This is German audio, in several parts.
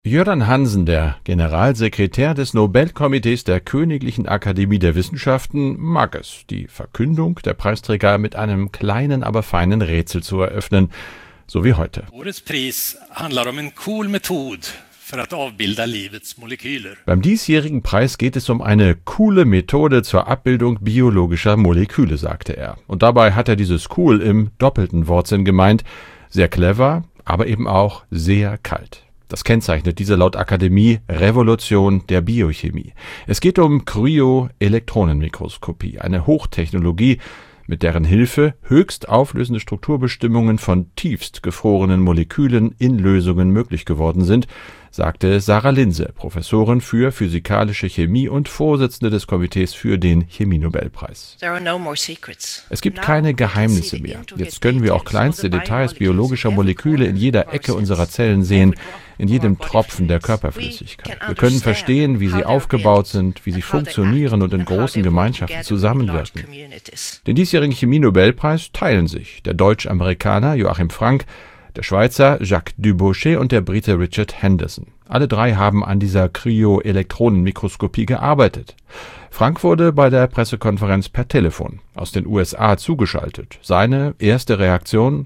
Göran Hansen, der Generalsekretär des Nobelkomitees der Königlichen Akademie der Wissenschaften, mag es, die Verkündung der Preisträger mit einem kleinen, aber feinen Rätsel zu eröffnen, so wie heute. Årets pris handlar om en cool Method för att avbilda livets molekyler. Beim diesjährigen Preis geht es um eine coole Methode zur Abbildung biologischer Moleküle, sagte er. Und dabei hat er dieses cool im doppelten Wortsinn gemeint. Sehr clever, aber eben auch sehr kalt. Das kennzeichnet diese laut Akademie Revolution der Biochemie. Es geht um Kryoelektronenmikroskopie, eine Hochtechnologie, mit deren Hilfe höchst auflösende Strukturbestimmungen von tiefst gefrorenen Molekülen in Lösungen möglich geworden sind, sagte Sarah Linse, Professorin für physikalische Chemie und Vorsitzende des Komitees für den Chemie-Nobelpreis. Es gibt keine Geheimnisse mehr. Jetzt können wir auch kleinste Details biologischer Moleküle in jeder Ecke unserer Zellen sehen, in jedem Tropfen der Körperflüssigkeit. Wir können verstehen, wie sie aufgebaut sind, wie sie funktionieren und in großen Gemeinschaften zusammenwirken. Den diesjährigen Chemie-Nobelpreis teilen sich der Deutsch-Amerikaner Joachim Frank, der Schweizer Jacques Dubochet und der Brite Richard Henderson. Alle drei haben an dieser Kryoelektronenmikroskopie gearbeitet. Frank wurde bei der Pressekonferenz per Telefon aus den USA zugeschaltet. Seine erste Reaktion: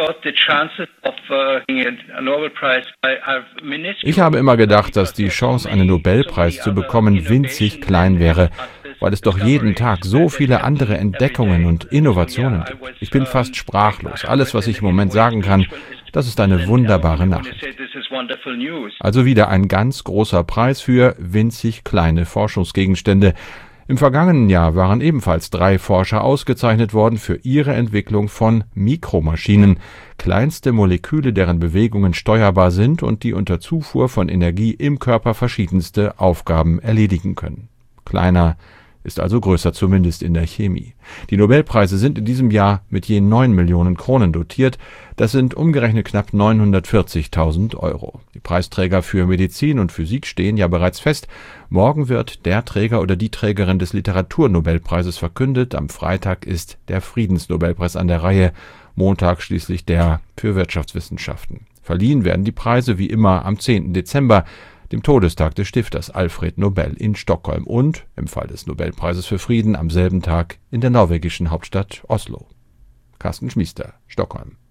Ich habe immer gedacht, dass die Chance, einen Nobelpreis zu bekommen, winzig klein wäre, weil es doch jeden Tag so viele andere Entdeckungen und Innovationen gibt. Ich bin fast sprachlos. Alles, was ich im Moment sagen kann, das ist eine wunderbare Nachricht. Also wieder ein ganz großer Preis für winzig kleine Forschungsgegenstände. Im vergangenen Jahr waren ebenfalls 3 Forscher ausgezeichnet worden für ihre Entwicklung von Mikromaschinen, kleinste Moleküle, deren Bewegungen steuerbar sind und die unter Zufuhr von Energie im Körper verschiedenste Aufgaben erledigen können. Kleiner ist also größer, zumindest in der Chemie. Die Nobelpreise sind in diesem Jahr mit je 9 Millionen Kronen dotiert. Das sind umgerechnet knapp 940.000 Euro. Die Preisträger für Medizin und Physik stehen ja bereits fest. Morgen wird der Träger oder die Trägerin des Literaturnobelpreises verkündet. Am Freitag ist der Friedensnobelpreis an der Reihe, Montag schließlich der für Wirtschaftswissenschaften. Verliehen werden die Preise wie immer am 10. Dezember, dem Todestag des Stifters Alfred Nobel in Stockholm und, im Fall des Nobelpreises für Frieden, am selben Tag in der norwegischen Hauptstadt Oslo. Carsten Schmiester, Stockholm.